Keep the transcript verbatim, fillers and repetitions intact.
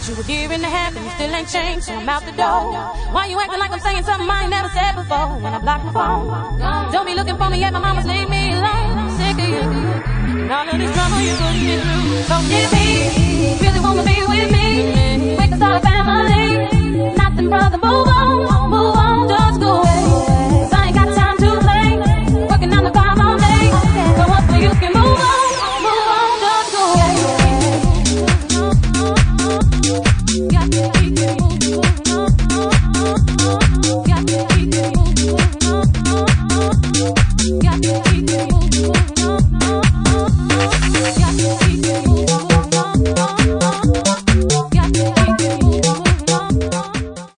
But you were here in the half and you still ain't changed, so I'm out the door. Why you acting like I'm saying something I ain't never said before? When I block my phone, don't be looking for me at my mama's, leave me alone. I'm sick of you and all of this drama you put me through. So if he really wanna be with me, we can start a family. Nothing, brother, move on.